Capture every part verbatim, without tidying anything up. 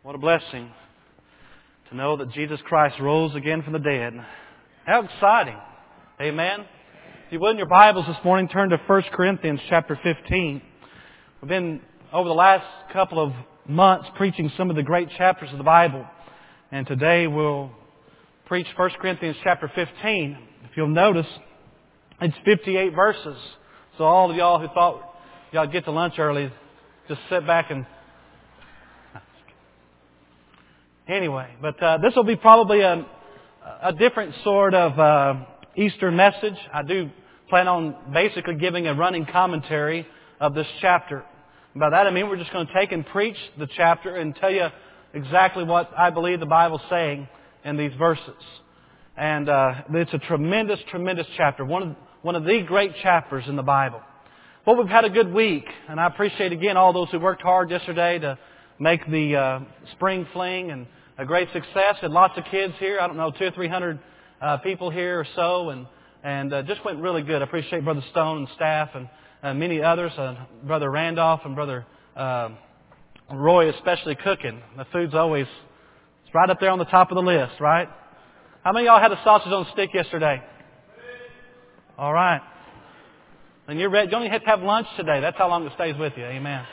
What a blessing to know that Jesus Christ rose again from the dead. How exciting. Amen. If you would in your Bibles this morning, turn to First Corinthians chapter fifteen. We've been, over the last couple of months, preaching some of the great chapters of the Bible. And today we'll preach First Corinthians chapter fifteen. If you'll notice, it's fifty-eight verses. So all of y'all who thought y'all get to lunch early, just sit back and... Anyway, but uh, this will be probably a, a different sort of uh, Easter message. I do plan on basically giving a running commentary of this chapter. By that I mean we're just going to take and preach the chapter and tell you exactly what I believe the Bible's saying in these verses. And uh, it's a tremendous, tremendous chapter. One of, one of the great chapters in the Bible. Well, we've had a good week, and I appreciate again all those who worked hard yesterday to make the uh, spring fling and a great success. Had lots of kids here. I don't know, two or three hundred uh, people here or so, and and uh, just went really good. I appreciate Brother Stone and staff and uh, many others, uh, Brother Randolph and Brother uh, Roy especially cooking. The food's always it's right up there on the top of the list, right? How many of y'all had a sausage on a stick yesterday? All right. And you're ready. You don't even have to have lunch today. That's how long it stays with you. Amen.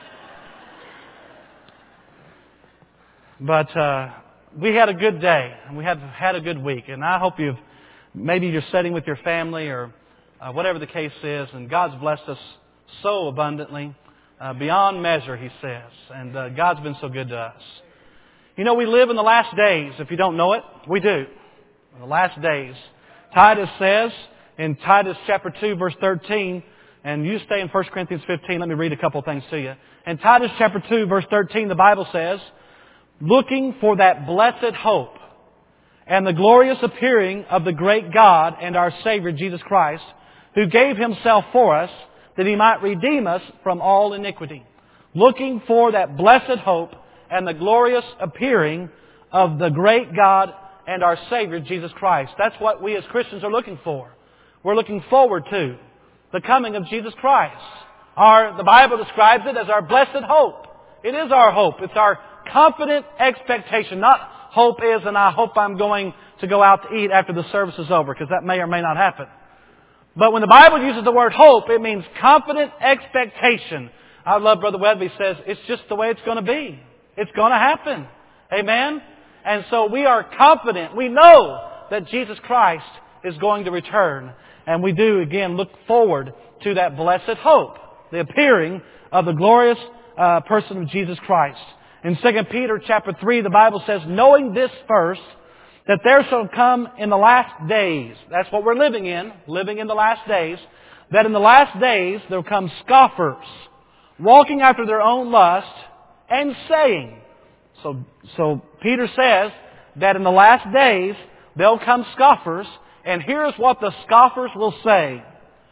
But uh, we had a good day, and we have had a good week. And I hope you've, maybe you're sitting with your family or uh, whatever the case is, and God's blessed us so abundantly, uh, beyond measure, He says. And uh, God's been so good to us. You know, we live in the last days. If you don't know it, we do. In the last days. Titus says in Titus chapter two, verse thirteen, and you stay in First Corinthians fifteen, let me read a couple of things to you. In Titus chapter two, verse thirteen, the Bible says, looking for that blessed hope and the glorious appearing of the great God and our Savior Jesus Christ, who gave Himself for us, that He might redeem us from all iniquity. Looking for that blessed hope and the glorious appearing of the great God and our Savior Jesus Christ. That's what we as Christians are looking for. We're looking forward to the coming of Jesus Christ. Our, the Bible describes it as our blessed hope. It is our hope. It's our confident expectation. Not hope is, and I hope I'm going to go out to eat after the service is over, because that may or may not happen. But when the Bible uses the word hope, it means confident expectation. I love Brother Wedby says, it's just the way it's going to be. It's going to happen. Amen? And so we are confident. We know that Jesus Christ is going to return. And we do, again, look forward to that blessed hope. The appearing of the glorious uh, person of Jesus Christ. In Second Peter chapter three, the Bible says, knowing this first, that there shall come in the last days, that's what we're living in, living in the last days, that in the last days there will come scoffers, walking after their own lust, and saying, so, so Peter says that in the last days there'll come scoffers, and here's what the scoffers will say.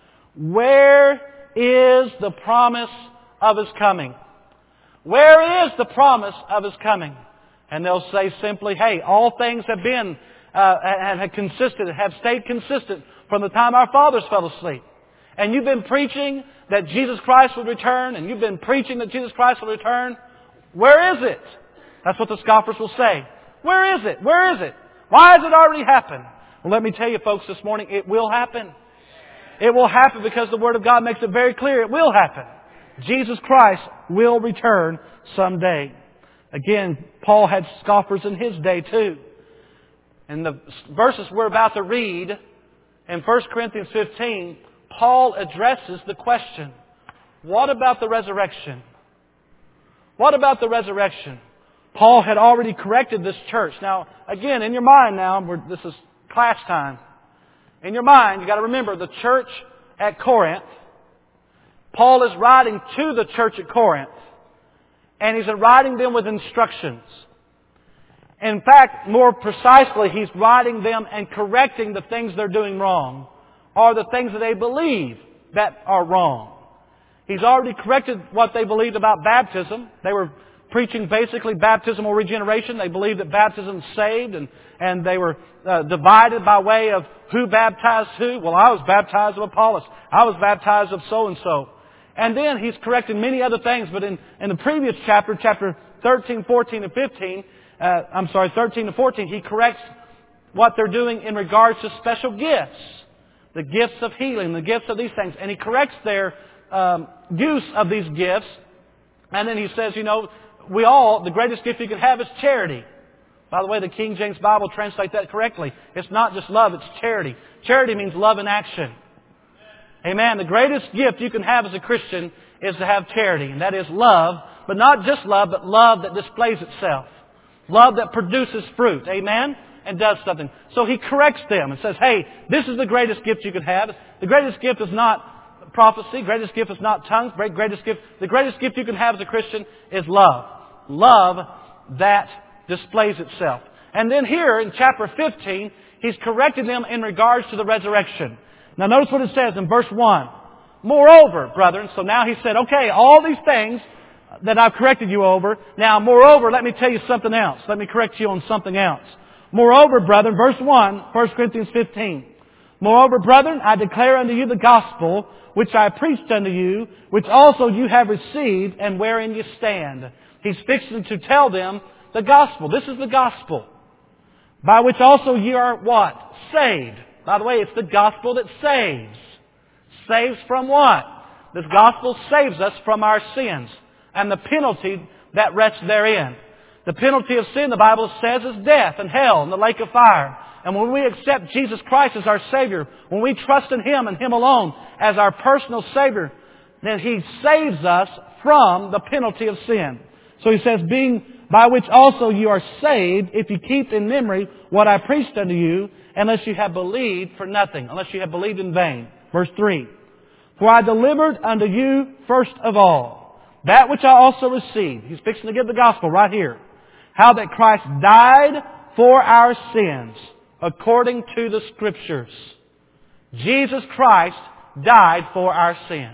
Where is the promise of His coming? Where is the promise of His coming? And they'll say simply, hey, all things have been, uh, and have consisted, have stayed consistent from the time our fathers fell asleep. And you've been preaching that Jesus Christ will return, and you've been preaching that Jesus Christ will return. Where is it? That's what the scoffers will say. Where is it? Where is it? Why has it already happened? Well, let me tell you folks this morning, it will happen. It will happen because the Word of God makes it very clear it will happen. Jesus Christ will return someday. Again, Paul had scoffers in his day too. In the verses we're about to read in First Corinthians fifteen, Paul addresses the question, what about the resurrection? What about the resurrection? Paul had already corrected this church. Now, again, in your mind now, we're, this is class time. In your mind, you've got to remember the church at Corinth. Paul is writing to the church at Corinth, and he's writing them with instructions. In fact, more precisely, he's writing them and correcting the things they're doing wrong, or the things that they believe that are wrong. He's already corrected what they believed about baptism. They were preaching basically baptismal regeneration. They believed that baptism saved, and, and they were uh, divided by way of who baptized who. Well, I was baptized of Apollos. I was baptized of so-and-so. And then he's corrected many other things, but in, in the previous chapter, chapter thirteen, fourteen, and fifteen, uh, I'm sorry, thirteen and fourteen, He corrects what they're doing in regards to special gifts. The gifts of healing, the gifts of these things. And He corrects their um, use of these gifts. And then He says, you know, we all, the greatest gift you can have is charity. By the way, the King James Bible translates that correctly. It's not just love, it's charity. Charity means love in action. Amen. The greatest gift you can have as a Christian is to have charity. And that is love, but not just love, but love that displays itself. Love that produces fruit. Amen. And does something. So He corrects them and says, hey, this is the greatest gift you can have. The greatest gift is not prophecy. Greatest gift is not tongues. Greatest gift, the greatest gift you can have as a Christian is love. Love that displays itself. And then here in chapter fifteen, He's corrected them in regards to the resurrection. Now notice what it says in verse one. Moreover, brethren, so now He said, okay, all these things that I've corrected you over. Now, moreover, let me tell you something else. Let me correct you on something else. Moreover, brethren, verse one, First Corinthians fifteen. Moreover, brethren, I declare unto you the gospel which I preached unto you, which also you have received, and wherein you stand. He's fixing to tell them the gospel. This is the gospel. By which also you are what? Saved. By the way, it's the gospel that saves. Saves from what? This gospel saves us from our sins and the penalty that rests therein. The penalty of sin, the Bible says, is death and hell and the lake of fire. And when we accept Jesus Christ as our Savior, when we trust in Him and Him alone as our personal Savior, then He saves us from the penalty of sin. So He says, being by which also you are saved, if you keep in memory what I preached unto you, unless you have believed for nothing, unless you have believed in vain. Verse three. For I delivered unto you first of all that which I also received. He's fixing to give the gospel right here. How that Christ died for our sins according to the Scriptures. Jesus Christ died for our sins.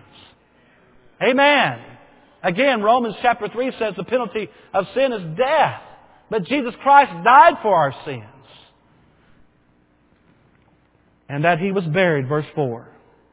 Amen. Again, Romans chapter three says the penalty of sin is death. But Jesus Christ died for our sins. And that He was buried, verse four.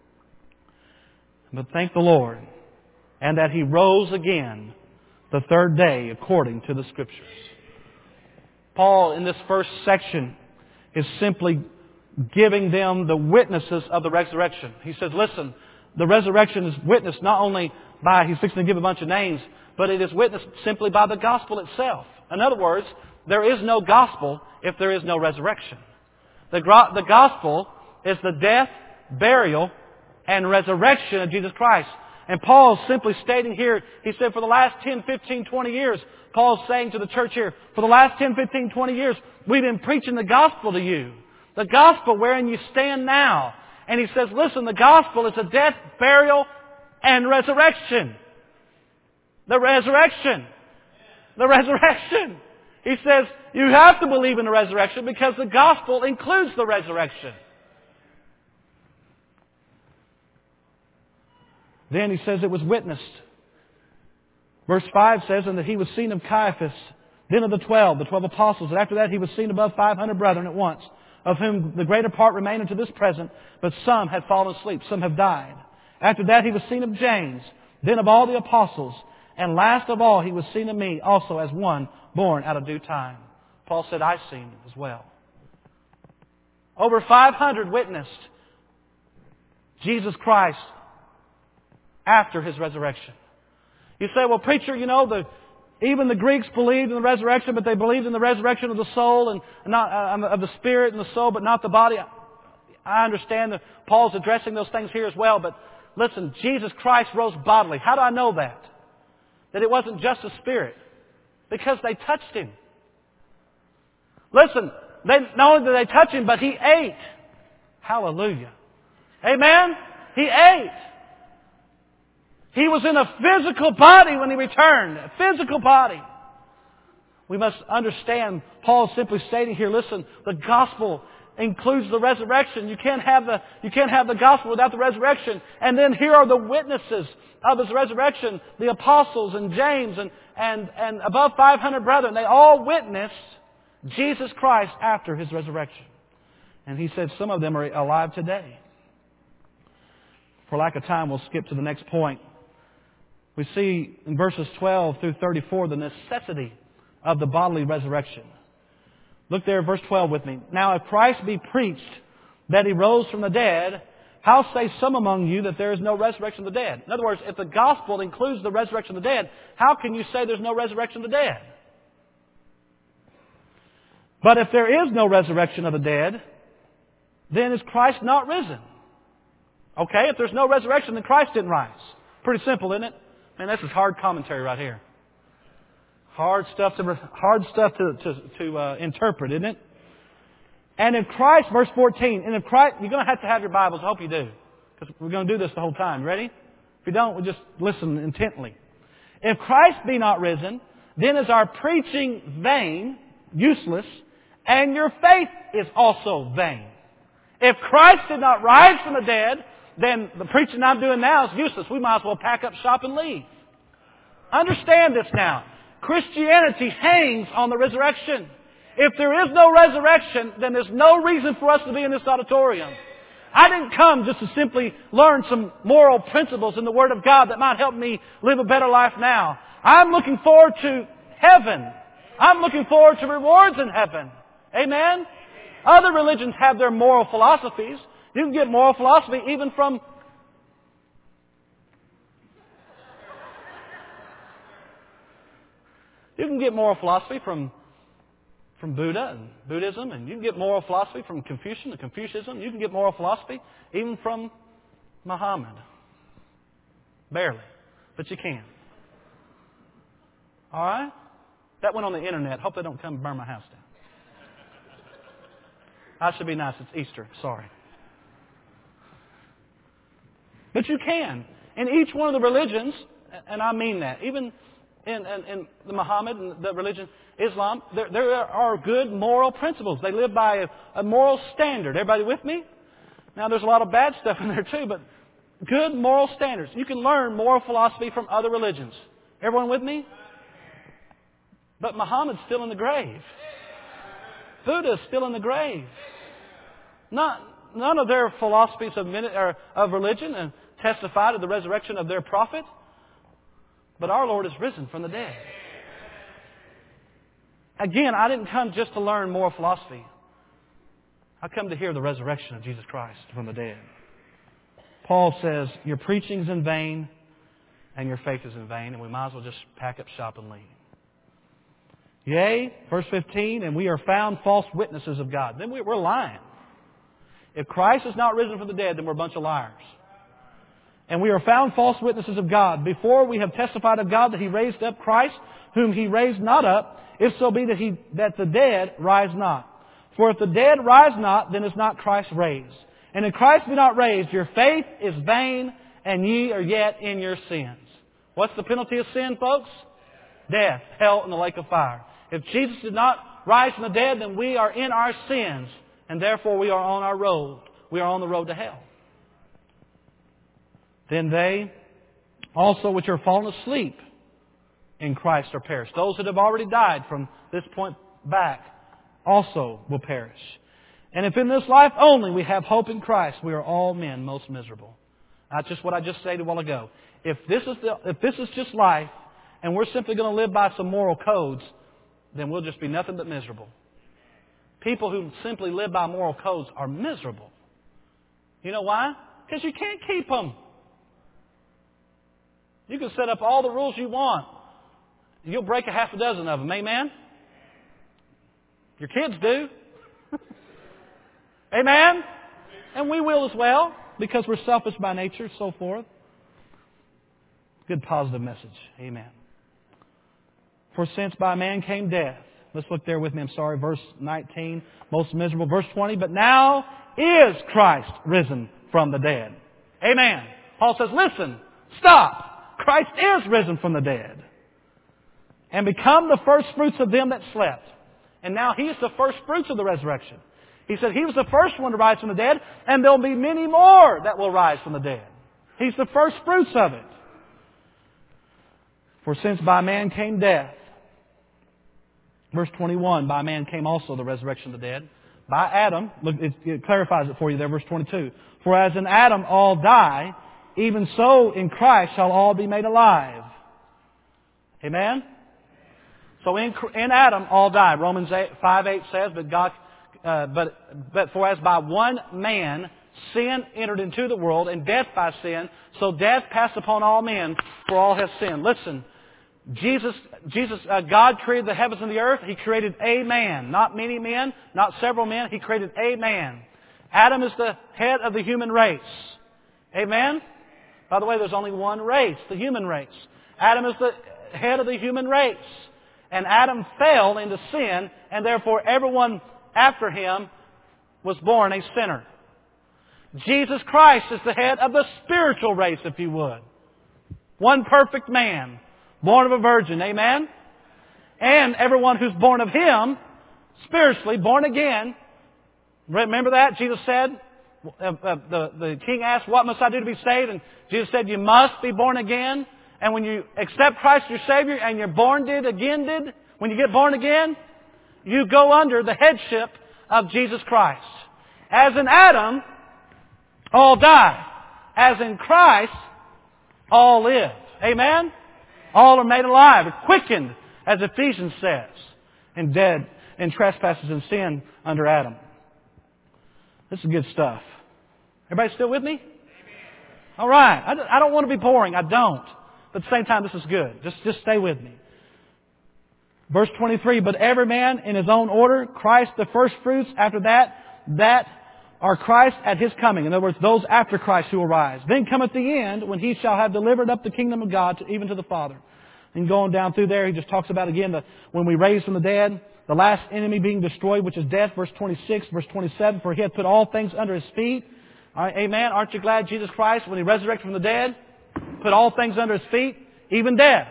But thank the Lord. And that He rose again the third day according to the Scriptures. Paul, in this first section, is simply giving them the witnesses of the resurrection. He says, listen, the resurrection is witnessed not only by, he's fixing to give a bunch of names, but it is witnessed simply by the gospel itself. In other words, there is no gospel if there is no resurrection. The, the gospel is the death, burial, and resurrection of Jesus Christ. And Paul's simply stating here, he said for the last ten, fifteen, twenty years, Paul's saying to the church here, for the last ten, fifteen, twenty years, we've been preaching the gospel to you. The gospel wherein you stand now. And he says, listen, the gospel is a death, burial, and resurrection. The resurrection. The resurrection. He says, you have to believe in the resurrection because the gospel includes the resurrection. Then he says it was witnessed. Verse five says, and that He was seen of Caiaphas, then of the twelve, the twelve apostles. And after that He was seen above five hundred brethren at once, of whom the greater part remain unto this present, but some had fallen asleep, some have died. After that He was seen of James, then of all the apostles. And last of all He was seen of me also as one born out of due time. Paul said, I've seen Him as well. Over five hundred witnessed Jesus Christ after His resurrection. You say, well, preacher, you know, the, even the Greeks believed in the resurrection, but they believed in the resurrection of the soul and not uh, of the spirit and the soul, but not the body. I understand that Paul's addressing those things here as well, but listen, Jesus Christ rose bodily. How do I know that? That it wasn't just a spirit. Because they touched Him. Listen, they, not only did they touch Him, but He ate. Hallelujah. Amen? He ate. He was in a physical body when He returned. A physical body. We must understand, Paul is simply stating here, listen, the gospel includes the resurrection. You can't have the, you can't have the gospel without the resurrection. And then here are the witnesses of His resurrection. The apostles and James and, and, and above five hundred brethren. They all witnessed Jesus Christ after His resurrection. And he said some of them are alive today. For lack of time, we'll skip to the next point. we see in verses twelve through thirty-four the necessity of the bodily resurrection. Look there, verse twelve with me. Now if Christ be preached that He rose from the dead, how say some among you that there is no resurrection of the dead? In other words, if the gospel includes the resurrection of the dead, how can you say there's no resurrection of the dead? But if there is no resurrection of the dead, then is Christ not risen? Okay, if there's no resurrection, then Christ didn't rise. Pretty simple, isn't it? Man, this is hard commentary right here. Hard stuff to hard stuff to to, to uh, interpret, isn't it? And if Christ, verse fourteen, and if Christ, you're going to have to have your Bibles. I hope you do, because we're going to do this the whole time. Ready? If you don't, we'll just listen intently. If Christ be not risen, then is our preaching vain, useless, and your faith is also vain. If Christ did not rise from the dead, then the preaching I'm doing now is useless. We might as well pack up shop and leave. Understand this now. Christianity hangs on the resurrection. If there is no resurrection, then there's no reason for us to be in this auditorium. I didn't come just to simply learn some moral principles in the Word of God that might help me live a better life now. I'm looking forward to heaven. I'm looking forward to rewards in heaven. Amen? Other religions have their moral philosophies. You can get moral philosophy even from You can get moral philosophy from from Buddha and Buddhism, and you can get moral philosophy from Confucian and Confucianism. You can get moral philosophy even from Muhammad. Barely. But you can. All right? That went on the internet. Hope they don't come and burn my house down. I should be nice. It's Easter. Sorry. But you can. In each one of the religions, and I mean that, even in, in, in the Muhammad and the religion, Islam, there, there are good moral principles. They live by a, a moral standard. Everybody with me? Now, there's a lot of bad stuff in there too, but good moral standards. You can learn moral philosophy from other religions. Everyone with me? But Muhammad's still in the grave. Buddha's still in the grave. Not, none of their philosophies of, or of religion and testify to the resurrection of their prophet. But our Lord is risen from the dead. Again, I didn't come just to learn moral philosophy. I come to hear the resurrection of Jesus Christ from the dead. Paul says, your preaching is in vain and your faith is in vain, and we might as well just pack up shop and leave. Yea, verse fifteen, and we are found false witnesses of God. Then we're lying. If Christ is not risen from the dead, then we're a bunch of liars. And we are found false witnesses of God. Before we have testified of God that He raised up Christ, whom He raised not up, if so be that he that the dead rise not. For if the dead rise not, then is not Christ raised. And if Christ be not raised, your faith is vain, and ye are yet in your sins. What's the penalty of sin, folks? Death, hell, and the lake of fire. If Jesus did not rise from the dead, then we are in our sins, and therefore we are on our road. We are on the road to hell. Then they also which are fallen asleep in Christ are perished. Those that have already died from this point back also will perish. And if in this life only we have hope in Christ, we are all men most miserable. That's just what I just said a while ago. If this is the, if this is just life, and we're simply going to live by some moral codes, then we'll just be nothing but miserable. People who simply live by moral codes are miserable. You know why? Because you can't keep them. You can set up all the rules you want. You'll break a half a dozen of them. Amen? Your kids do. Amen? And we will as well, because we're selfish by nature, so forth. Good positive message. Amen. For since by man came death. Let's look there with me. I'm sorry. Verse nineteen. Most miserable. Verse twenty. But now is Christ risen from the dead. Amen. Paul says, listen, stop. Christ is risen from the dead. And become the first fruits of them that slept. And now He is the first fruits of the resurrection. He said He was the first one to rise from the dead, and there will be many more that will rise from the dead. He's the first fruits of it. For since by man came death, verse twenty-one, by man came also the resurrection of the dead. By Adam, look, it, it clarifies it for you there, verse twenty-two. For as in Adam all die, even so in Christ shall all be made alive. Amen? So in, in Adam all died. Romans five eight says, but God, uh, but, but for as by one man sin entered into the world, and death by sin, so death passed upon all men, for all have sinned. Listen, Jesus, Jesus, uh, God created the heavens and the earth. He created a man, not many men, not several men. He created a man. Adam is the head of the human race. Amen? By the way, there's only one race, the human race. Adam is the head of the human race. And Adam fell into sin, and therefore everyone after him was born a sinner. Jesus Christ is the head of the spiritual race, if you would. One perfect man, born of a virgin. Amen? And everyone who's born of Him, spiritually, born again. Remember that? Jesus said, uh, uh, the, the king asked, what must I do to be saved? And Jesus said, you must be born again. And when you accept Christ as your Savior and you're born did, again did, when you get born again, you go under the headship of Jesus Christ. As in Adam, all die. As in Christ, all live. Amen? All are made alive, quickened, as Ephesians says, and dead in trespasses and sin under Adam. This is good stuff. Everybody still with me? All right. I don't want to be boring. I don't. But at the same time, this is good. Just, just stay with me. Verse twenty-three, but every man in his own order, Christ the first fruits, after that, that are Christ at His coming. In other words, those after Christ who arise. Then cometh the end, when He shall have delivered up the kingdom of God to, even to the Father. And going down through there, he just talks about again the, when we raise from the dead, the last enemy being destroyed, which is death. Verse twenty-six, verse twenty-seven, for He hath put all things under His feet. All right, amen. Aren't you glad Jesus Christ, when He resurrected from the dead, put all things under His feet, even death?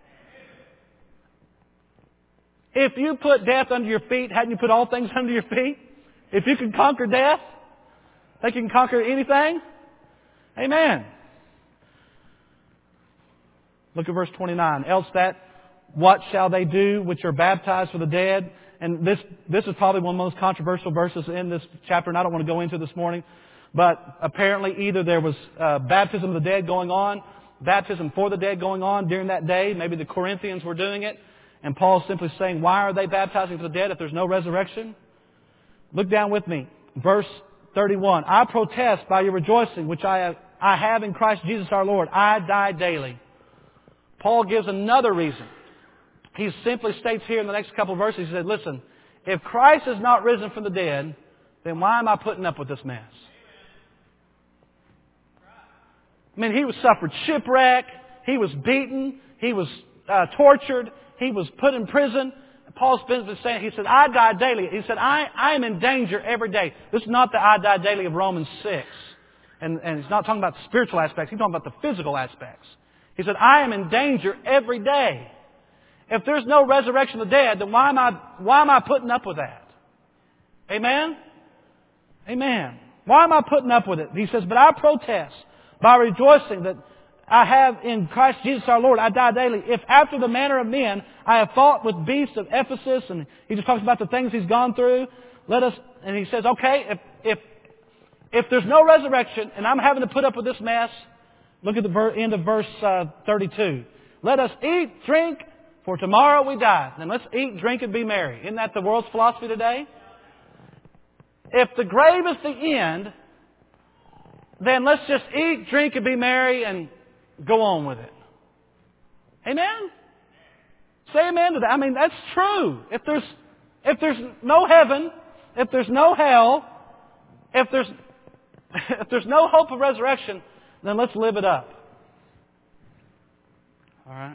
If you put death under your feet, hadn't you put all things under your feet? If you can conquer death, think you can conquer anything? Amen. Look at verse twenty-nine. Else that, what shall they do which are baptized for the dead? And this, this is probably one of the most controversial verses in this chapter, and I don't want to go into this morning. But apparently either there was uh, baptism of the dead going on, baptism for the dead going on during that day. Maybe the Corinthians were doing it. And Paul's simply saying, why are they baptizing for the dead if there's no resurrection? Look down with me. Verse thirty-one. I protest by your rejoicing, which I have, I have in Christ Jesus our Lord. I die daily. Paul gives another reason. He simply states here in the next couple of verses, he said, listen, if Christ is not risen from the dead, then why am I putting up with this mess? I mean, he was suffered shipwreck. He was beaten. He was uh, tortured. He was put in prison. Paul's been saying, he said, I die daily. He said, I, I am in danger every day. This is not the I die daily of Romans six. And, and he's not talking about the spiritual aspects. He's talking about the physical aspects. He said, I am in danger every day. If there's no resurrection of the dead, then why am I, why am I putting up with that? Amen? Amen. Why am I putting up with it? He says, but I protest by rejoicing that I have in Christ Jesus our Lord, I die daily. If after the manner of men I have fought with beasts of Ephesus, and he just talks about the things he's gone through, let us, and he says, okay, if, if, if there's no resurrection and I'm having to put up with this mess, look at the ver- end of verse uh, thirty-two. Let us eat, drink, for tomorrow we die. Then let's eat, drink, and be merry. Isn't that the world's philosophy today? If the grave is the end, then let's just eat, drink, and be merry and go on with it. Amen? Say amen to that. I mean, that's true. If there's, if there's no heaven, if there's no hell, if there's, if there's no hope of resurrection, then let's live it up. All right?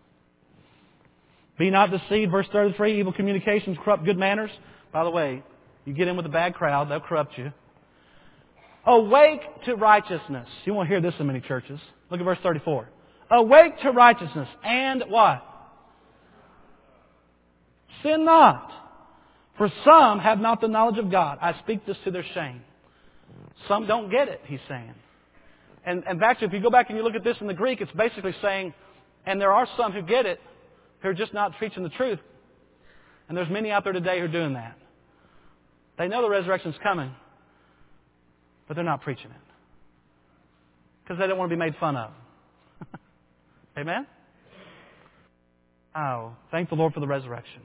Be not deceived, verse thirty-three, evil communications corrupt good manners. By the way, you get in with a bad crowd, they'll corrupt you. Awake to righteousness. You won't hear this in many churches. Look at verse thirty-four. Awake to righteousness and what? Sin not. For some have not the knowledge of God. I speak this to their shame. Some don't get it, he's saying. And, and actually, if you go back and you look at this in the Greek, it's basically saying, and there are some who get it, who are just not preaching the truth. And there's many out there today who are doing that. They know the resurrection's coming, but they're not preaching it. because they don't want to be made fun of. Amen? Oh, thank the Lord for the resurrection.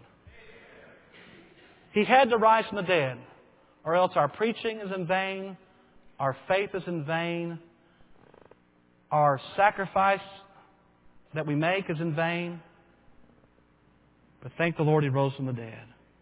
He had to rise from the dead, or else our preaching is in vain, our faith is in vain, our sacrifice that we make is in vain. But thank the Lord He rose from the dead.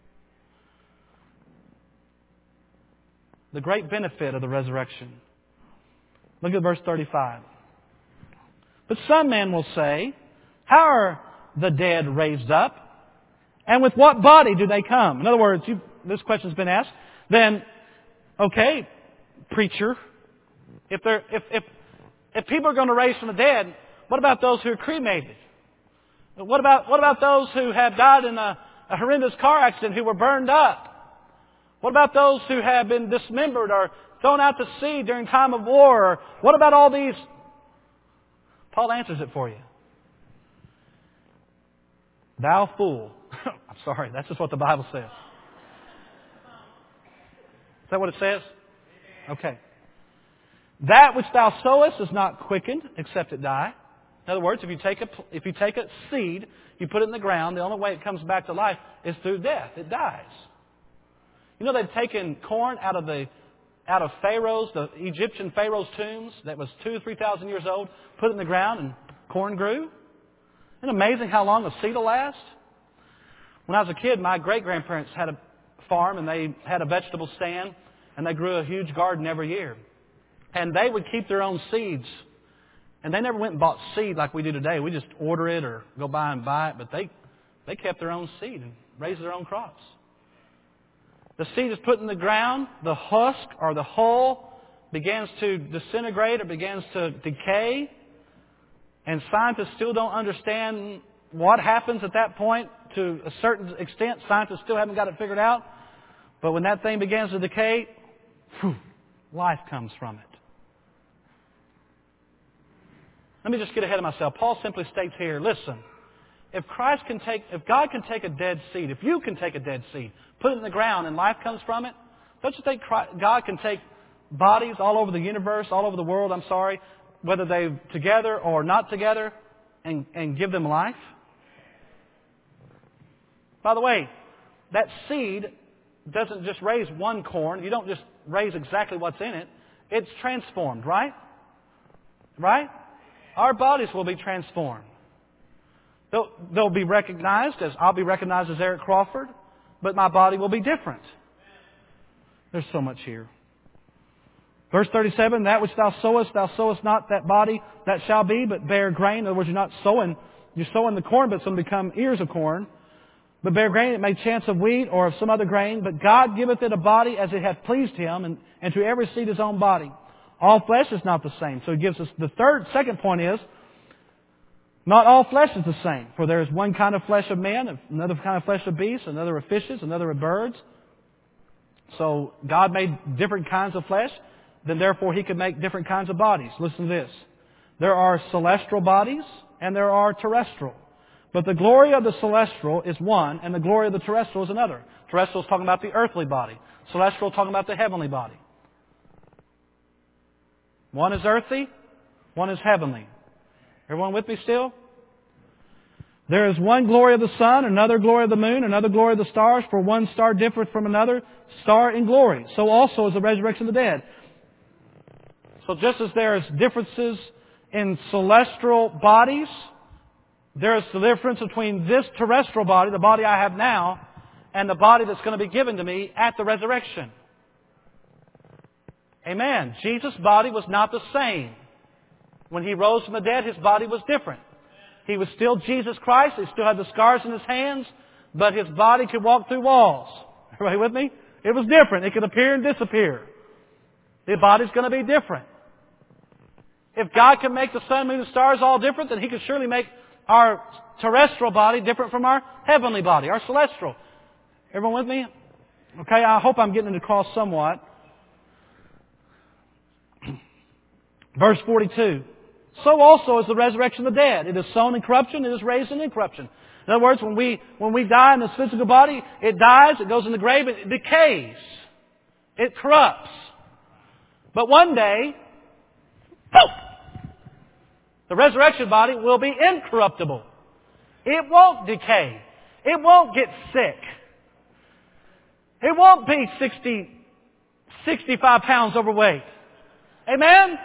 The great benefit of the resurrection. Look at verse thirty-five. But some men will say, how are the dead raised up? And with what body do they come? In other words, you, this question's been asked. Then, okay, preacher, if they're, if, if, if people are going to raise from the dead, what about those who are cremated? What about, what about those who have died in a, a horrendous car accident who were burned up? What about those who have been dismembered or thrown out to sea during time of war? Or what about all these? Paul answers it for you. Thou fool. I'm sorry, that's just what the Bible says. Is that what it says? Okay. That which thou sowest is not quickened, except it die. In other words, if you take a, if you take a seed, you put it in the ground, the only way it comes back to life is through death. It dies. You know they've taken corn out of the out of Pharaoh's, the Egyptian Pharaoh's tombs that was two or three thousand years old, put it in the ground and corn grew? Isn't it amazing how long a seed will last? When I was a kid, my great-grandparents had a farm and they had a vegetable stand and they grew a huge garden every year. And they would keep their own seeds. And they never went and bought seed like we do today. We just order it or go by and buy it. But they, they kept their own seed and raised their own crops. The seed is put in the ground. The husk or the hull begins to disintegrate or begins to decay. And scientists still don't understand what happens at that point. To a certain extent, scientists still haven't got it figured out. But when that thing begins to decay, whew, life comes from it. Let me just get ahead of myself. Paul simply states here, listen, if Christ can take, if God can take a dead seed, if you can take a dead seed, put it in the ground and life comes from it, don't you think Christ, God can take bodies all over the universe, all over the world, I'm sorry, whether they're together or not together, and, and give them life? By the way, that seed doesn't just raise one corn. You don't just raise exactly what's in it. It's transformed, right? Right? Our bodies will be transformed. They'll, they'll be recognized as, I'll be recognized as Eric Crawford, but my body will be different. There's so much here. Verse thirty-seven, that which thou sowest, thou sowest not that body that shall be, but bear grain. In other words, you're not sowing, you're sowing the corn, but it's going to become ears of corn. But bear grain, it may chance of wheat or of some other grain. But God giveth it a body as it hath pleased Him, and, and to every seed his own body. All flesh is not the same. So He gives us the third, second point is, not all flesh is the same. For there is one kind of flesh of man, another kind of flesh of beasts, another of fishes, another of birds. So God made different kinds of flesh, then therefore He could make different kinds of bodies. Listen to this. There are celestial bodies and there are terrestrial. But the glory of the celestial is one, and the glory of the terrestrial is another. Terrestrial is talking about the earthly body. Celestial is talking about the heavenly body. One is earthly, one is heavenly. Everyone with me still? There is one glory of the sun, another glory of the moon, another glory of the stars, for one star differeth from another star in glory. So also is the resurrection of the dead. So just as there is differences in celestial bodies, there is the difference between this terrestrial body, the body I have now, and the body that's going to be given to me at the resurrection. Amen. Jesus' body was not the same. When He rose from the dead, His body was different. He was still Jesus Christ. He still had the scars in His hands, but His body could walk through walls. Everybody with me? It was different. It could appear and disappear. The body's going to be different. If God can make the sun, moon, and stars all different, then He could surely make our terrestrial body different from our heavenly body, our celestial. Everyone with me? Okay, I hope I'm getting it across somewhat. Verse forty-two. So also is the resurrection of the dead. It is sown in corruption, it is raised in incorruption. In other words, when we, when we die in this physical body, it dies, it goes in the grave, it decays. It corrupts. But one day, poof, The resurrection body will be incorruptible. It won't decay. It won't get sick. It won't be sixty, sixty-five pounds overweight. Amen?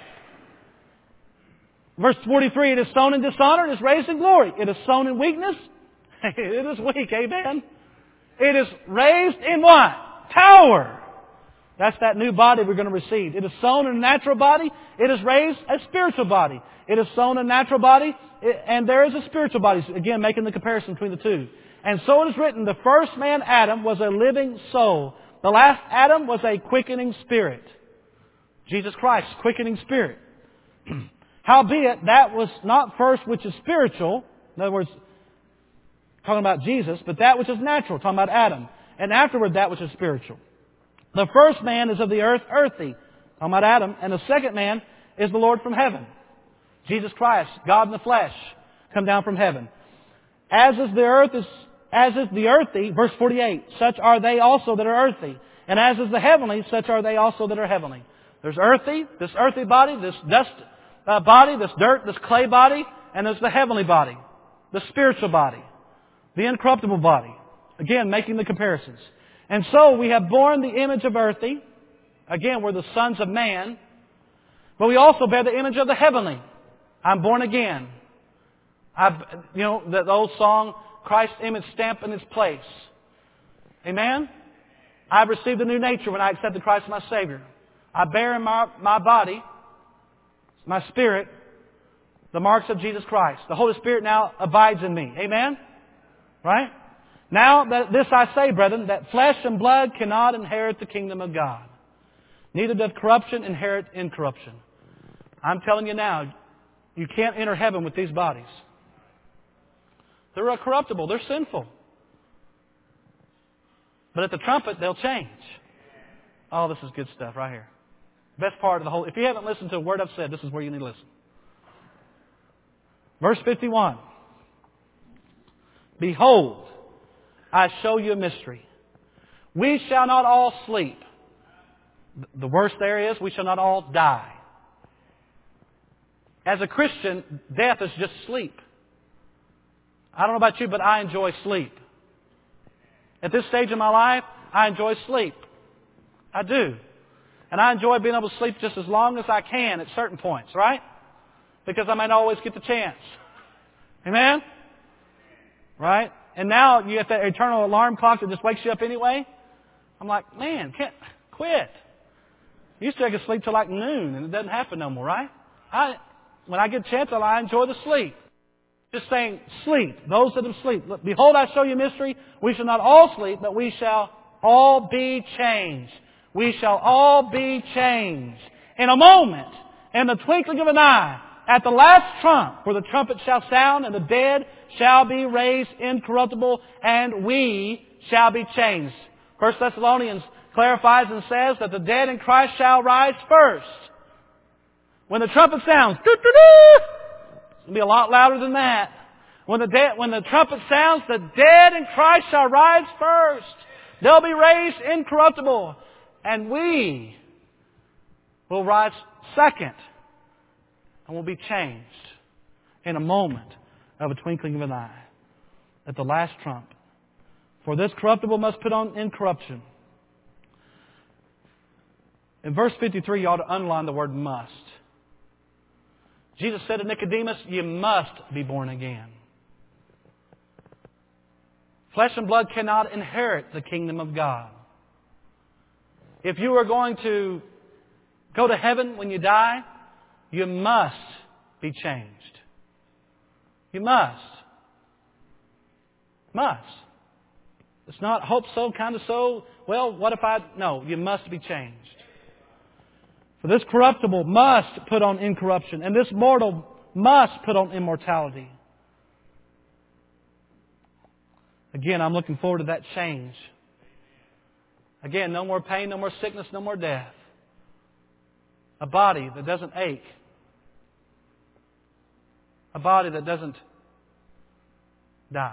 Verse forty-three, it is sown in dishonor, it is raised in glory. It is sown in weakness, it is weak. Amen? It is raised in what? Power. That's that new body we're going to receive. It is sown in a natural body. It is raised a spiritual body. It is sown in a natural body, and there is a spiritual body. Again, making the comparison between the two. And so it is written, the first man, Adam, was a living soul. The last Adam was a quickening spirit. Jesus Christ, quickening spirit. Howbeit, that was not first which is spiritual. In other words, talking about Jesus, but that which is natural, talking about Adam. And afterward, that which is spiritual. The first man is of the earth, earthy, talking about Adam. And the second man is the Lord from heaven. Jesus Christ, God in the flesh, come down from heaven. As is the earth is, as is the earthy, verse forty-eight, such are they also that are earthy. And as is the heavenly, such are they also that are heavenly. There's earthy, this earthy body, this dust uh, body, this dirt, this clay body, and there's the heavenly body, the spiritual body, the incorruptible body. Again, making the comparisons. And so we have borne the image of earthy. Again, we're the sons of man. But we also bear the image of the heavenly. I'm born again. I've, you know, the, the old song, Christ's image stamped in His place. Amen? I've received a new nature when I accepted Christ as my Savior. I bear in my, my body, my spirit, the marks of Jesus Christ. The Holy Spirit now abides in me. Amen? Right? Now, that this I say, brethren, that flesh and blood cannot inherit the kingdom of God. Neither doth corruption inherit incorruption. I'm telling you now, you can't enter heaven with these bodies. They're corruptible. They're sinful. But at the trumpet, they'll change. Oh, this is good stuff right here. Best part of the whole... If you haven't listened to a word I've said, this is where you need to listen. Verse fifty-one. Behold, I show you a mystery. We shall not all sleep. The worst there is, we shall not all die. As a Christian, death is just sleep. I don't know about you, but I enjoy sleep. At this stage of my life, I enjoy sleep. I do. And I enjoy being able to sleep just as long as I can at certain points, right? Because I might not always get the chance. Amen? Right? And now you have that eternal alarm clock that just wakes you up anyway. I'm like, man, can't quit. I used to I could sleep till like noon, and it doesn't happen no more, right? I, when I get a chance, I enjoy the sleep. Just saying, sleep. Those that have sleep. Look, behold, I show you a mystery. We shall not all sleep, but we shall all be changed. We shall all be changed. In a moment, in the twinkling of an eye, at the last trump, where the trumpet shall sound, and the dead shall be raised incorruptible, and we shall be changed. First Thessalonians clarifies and says that the dead in Christ shall rise first. When the trumpet sounds, it's going to be a lot louder than that. When the, de- when the trumpet sounds, the dead in Christ shall rise first. They'll be raised incorruptible. And we will rise second. And will be changed in a moment of a twinkling of an eye. At the last trump. For this corruptible must put on incorruption. In verse fifty-three, you ought to underline the word must. Jesus said to Nicodemus, you must be born again. Flesh and blood cannot inherit the kingdom of God. If you are going to go to heaven when you die, you must be changed. You must. Must. It's not hope so, kind of so. Well, what if I... No, you must be changed. For this corruptible must put on incorruption, and this mortal must put on immortality. Again, I'm looking forward to that change. Again, no more pain, no more sickness, no more death. A body that doesn't ache. A body that doesn't die.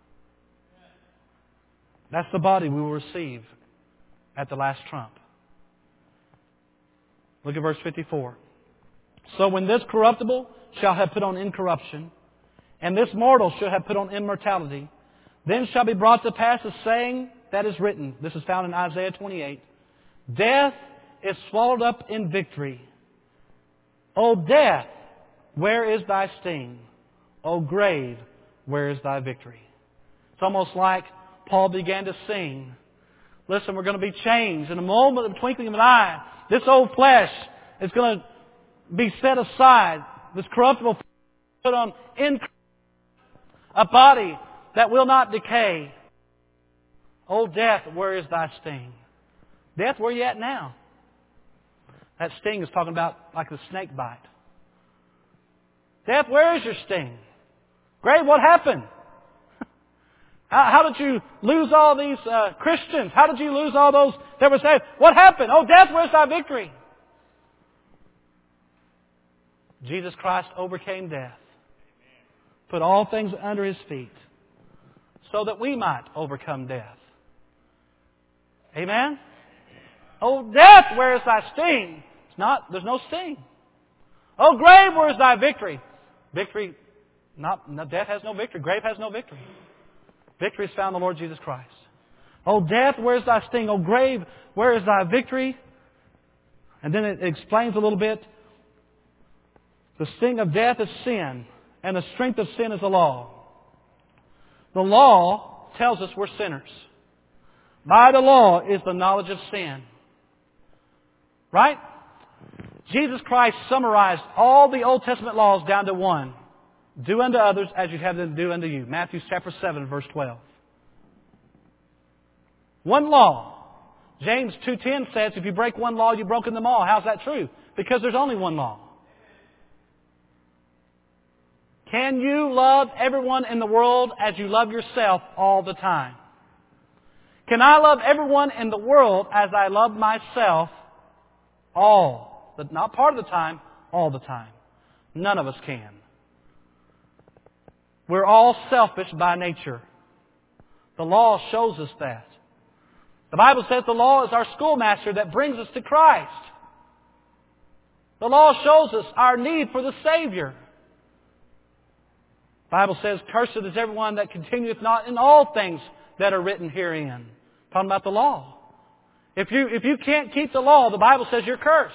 That's the body we will receive at the last trump. Look at verse fifty-four. So when this corruptible shall have put on incorruption, and this mortal shall have put on immortality, then shall be brought to pass the saying that is written. This is found in Isaiah twenty-eight. Death is swallowed up in victory. O death, where is thy sting? O grave, where is thy victory? It's almost like Paul began to sing. Listen, we're going to be changed in a moment of the twinkling of an eye. This old flesh is going to be set aside. This corruptible flesh put on in a body that will not decay. O death, where is thy sting? Death, where are you at now? That sting is talking about like the snake bite. Death, where is your sting? Grave, what happened? How, how did you lose all these uh, Christians? How did you lose all those that were saved? What happened? Oh, death, where's thy victory? Jesus Christ overcame death. Put all things under His feet so that we might overcome death. Amen? Oh, death, where is thy sting? It's not, there's no sting. Oh, grave, where is thy victory? Victory, not, no, death has no victory. Grave has no victory. Victory is found in the Lord Jesus Christ. Oh, death, where is thy sting? Oh, grave, where is thy victory? And then it explains a little bit. The sting of death is sin, and the strength of sin is the law. The law tells us we're sinners. By the law is the knowledge of sin. Right? Jesus Christ summarized all the Old Testament laws down to one. Do unto others as you'd have them do unto you. Matthew chapter seven, verse twelve. One law. James two ten says, if you break one law, you've broken them all. How's that true? Because there's only one law. Can you love everyone in the world as you love yourself all the time? Can I love everyone in the world as I love myself all, but not part of the time, all the time? None of us can. We're all selfish by nature. The law shows us that. The Bible says the law is our schoolmaster that brings us to Christ. The law shows us our need for the Savior. The Bible says, cursed is everyone that continueth not in all things that are written herein. Talking about the law. If you, if you can't keep the law, the Bible says you're cursed.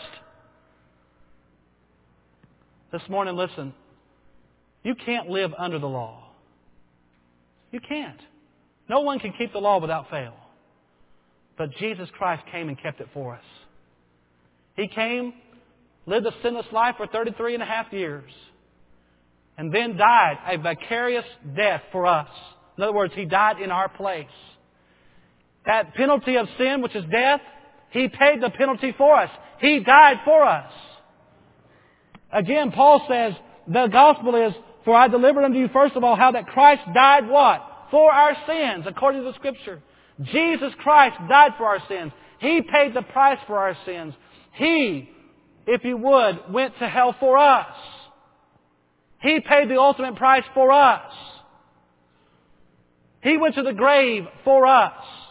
This morning, listen. You can't live under the law. You can't. No one can keep the law without fail. But Jesus Christ came and kept it for us. He came, lived a sinless life for thirty-three and a half years, and then died a vicarious death for us. In other words, He died in our place. That penalty of sin, which is death, He paid the penalty for us. He died for us. Again, Paul says, the gospel is, for I delivered unto you first of all how that Christ died what? For our sins, according to the Scripture. Jesus Christ died for our sins. He paid the price for our sins. He, if you would, went to hell for us. He paid the ultimate price for us. He went to the grave for us.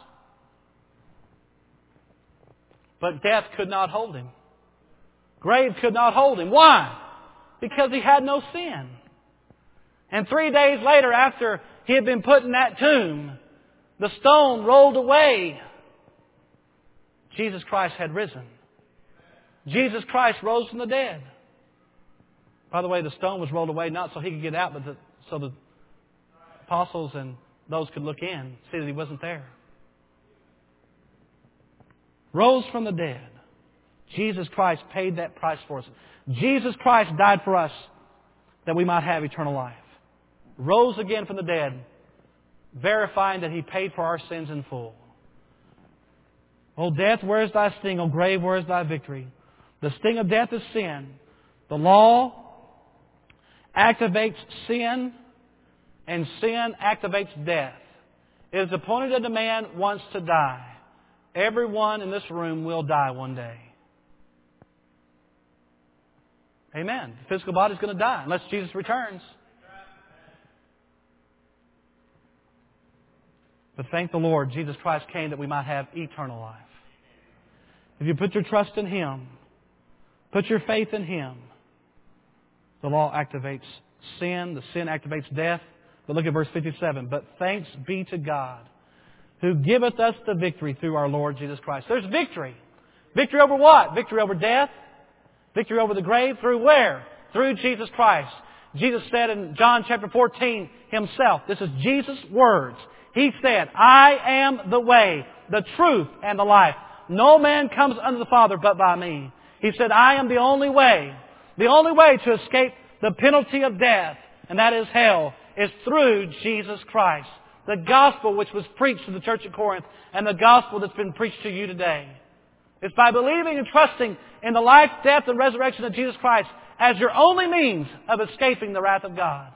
But death could not hold Him. Grave could not hold Him. Why? Because He had no sin. And three days later, after He had been put in that tomb, the stone rolled away. Jesus Christ had risen. Jesus Christ rose from the dead. By the way, the stone was rolled away not so He could get out, but the, so the apostles and those could look in, see that He wasn't there. Rose from the dead. Jesus Christ paid that price for us. Jesus Christ died for us that we might have eternal life. Rose again from the dead, verifying that He paid for our sins in full. O death, where is thy sting? O grave, where is thy victory? The sting of death is sin. The law activates sin, and sin activates death. It is appointed that a man wants to die. Everyone in this room will die one day. Amen. The physical body is going to die unless Jesus returns. But thank the Lord, Jesus Christ came that we might have eternal life. If you put your trust in Him, put your faith in Him, The law activates sin. The sin activates death. But look at verse fifty-seven. But thanks be to God, who giveth us the victory through our Lord Jesus Christ. There's victory. Victory over what? Victory over death. Victory over the grave. Through where? Through Jesus Christ. Jesus said in John chapter fourteen Himself, this is Jesus' words. He said, I am the way, the truth, and the life. No man comes unto the Father but by me. He said, I am the only way. The only way to escape the penalty of death, and that is hell, is through Jesus Christ. The gospel which was preached to the church at Corinth, and the gospel that's been preached to you today. It's by believing and trusting in the life, death, and resurrection of Jesus Christ as your only means of escaping the wrath of God.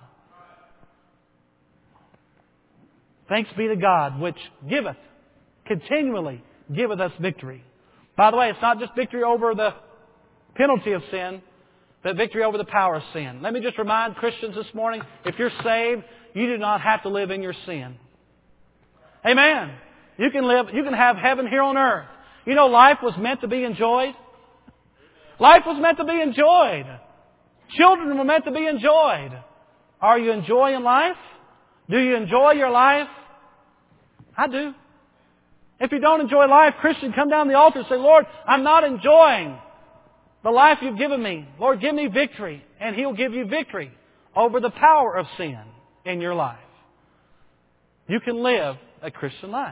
Thanks be to God, which giveth, continually giveth us victory. By the way, it's not just victory over the penalty of sin, but victory over the power of sin. Let me just remind Christians this morning, if you're saved, you do not have to live in your sin. Amen. You can live, you can have heaven here on earth. You know, life was meant to be enjoyed. Life was meant to be enjoyed. Children were meant to be enjoyed. Are you enjoying life? Do you enjoy your life? I do. If you don't enjoy life, Christian, come down the altar and say, Lord, I'm not enjoying the life You've given me. Lord, give me victory. And He'll give you victory over the power of sin in your life. You can live a Christian life.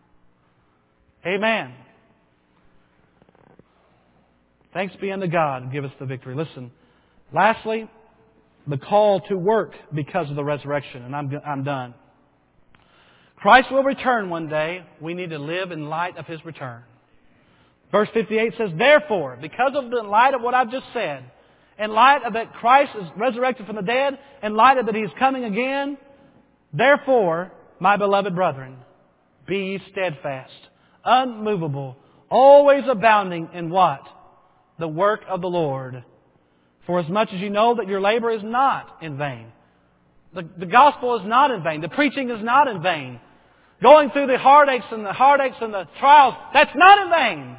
Amen. Thanks be unto God, give us the victory. Listen, lastly, the call to work because of the resurrection. And I'm, I'm done. Christ will return one day. We need to live in light of His return. Verse fifty-eight says, therefore, because of the light of what I've just said, in light of that Christ is resurrected from the dead, in light of that He's coming again, therefore, my beloved brethren, be ye steadfast, unmovable, always abounding in what? The work of the Lord. For as much as you know that your labor is not in vain. The, the gospel is not in vain. The preaching is not in vain. Going through the heartaches and the heartaches and the trials, that's not in vain.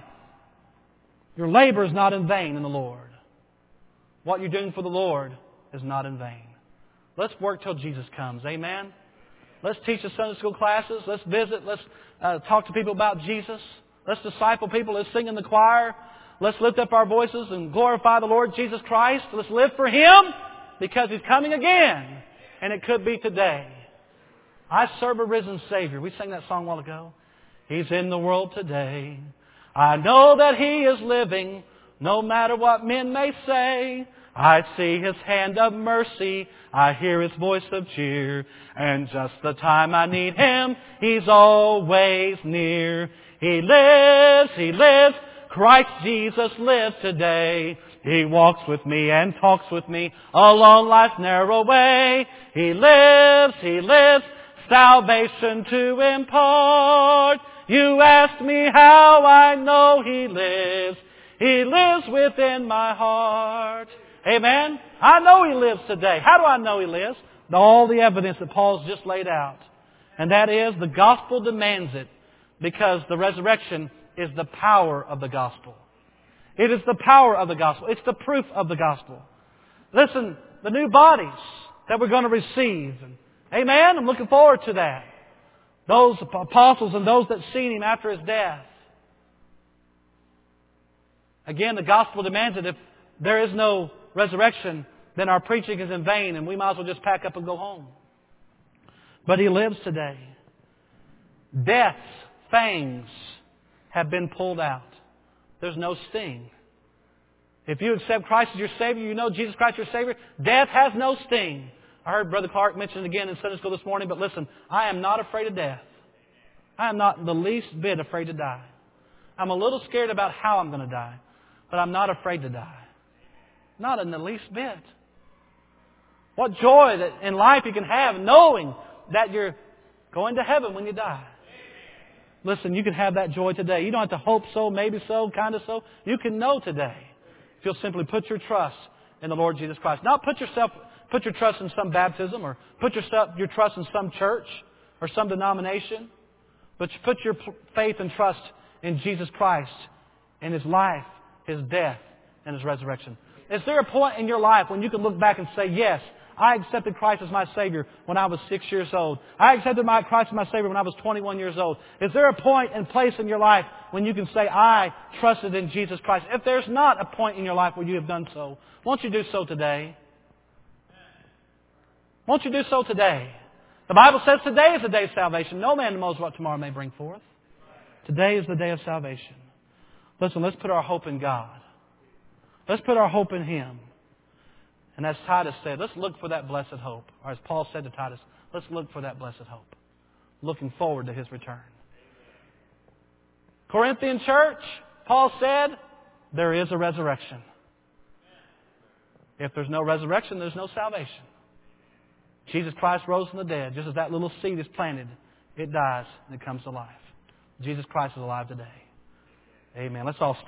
Your labor is not in vain in the Lord. What you're doing for the Lord is not in vain. Let's work till Jesus comes. Amen? Let's teach the Sunday school classes. Let's visit. Let's uh, talk to people about Jesus. Let's disciple people. Let's sing in the choir. Let's lift up our voices and glorify the Lord Jesus Christ. Let's live for Him because He's coming again. And it could be today. I serve a risen Savior. We sang that song a while ago. He's in the world today. I know that He is living, no matter what men may say. I see His hand of mercy. I hear His voice of cheer. And just the time I need Him, He's always near. He lives, He lives. Christ Jesus lives today. He walks with me and talks with me along life's narrow way. He lives, He lives, salvation to impart. You asked me how I know He lives. He lives within my heart. Amen? I know He lives today. How do I know He lives? All the evidence that Paul's just laid out. And that is, the gospel demands it because the resurrection is the power of the gospel. It is the power of the gospel. It's the proof of the gospel. Listen, the new bodies that we're going to receive. Amen? I'm looking forward to that. Those apostles and those that seen Him after His death. Again, the gospel demands it. If there is no resurrection, then our preaching is in vain and we might as well just pack up and go home. But He lives today. Death's fangs have been pulled out. There's no sting. If you accept Christ as your Savior, you know Jesus Christ your Savior, death has no sting. I heard Brother Clark mention it again in Sunday school this morning, but listen, I am not afraid of death. I am not the least bit afraid to die. I'm a little scared about how I'm going to die, but I'm not afraid to die. Not in the least bit. What joy that in life you can have knowing that you're going to heaven when you die. Listen, you can have that joy today. You don't have to hope so, maybe so, kind of so. You can know today if you'll simply put your trust in the Lord Jesus Christ. Not put yourself, put your trust in some baptism or put yourself, your trust in some church or some denomination, but you put your faith and trust in Jesus Christ, in His life, His death, and His resurrection. Is there a point in your life when you can look back and say, yes, I accepted Christ as my Savior when I was six years old. I accepted my Christ as my Savior when I was twenty-one years old. Is there a point and place in your life when you can say, I trusted in Jesus Christ? If there's not a point in your life where you have done so, won't you do so today? Won't you do so today? The Bible says today is the day of salvation. No man knows what tomorrow may bring forth. Today is the day of salvation. Listen, let's put our hope in God. Let's put our hope in Him. And as Titus said, let's look for that blessed hope. Or as Paul said to Titus, let's look for that blessed hope. Looking forward to His return. Corinthian church, Paul said, there is a resurrection. If there's no resurrection, there's no salvation. Jesus Christ rose from the dead. Just as that little seed is planted, it dies and it comes to life. Jesus Christ is alive today. Amen. Let's all stand.